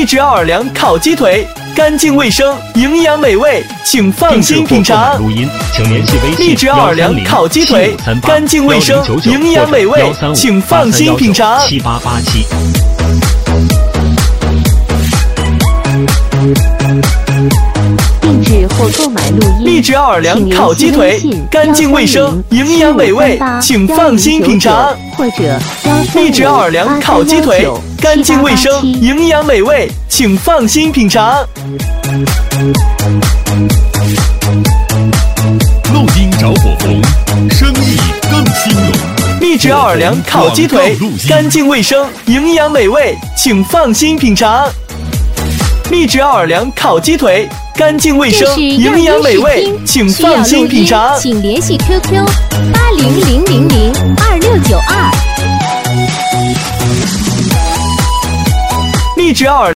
秘制奥尔良烤鸡腿，干净卫生，营养美味，请放心品尝。 录音，请联系微信秘制奥尔良烤鸡腿，干净卫生，营养美味，请放心品尝。 7887。 定制或购买录音。 秘制奥尔良烤鸡腿，干净卫生，营养美味，请放心品尝。 或者秘制奥尔良烤鸡腿，干净卫生，营养美味，请放心品尝。 录音找火红，生意更兴隆。 秘制奥尔良烤鸡腿，干净卫生，营养美味，请放心品尝。秘制奥尔良烤鸡腿，干净卫生，营养美味，请放心品尝。 请联系 QQ800002692。 秘制奥尔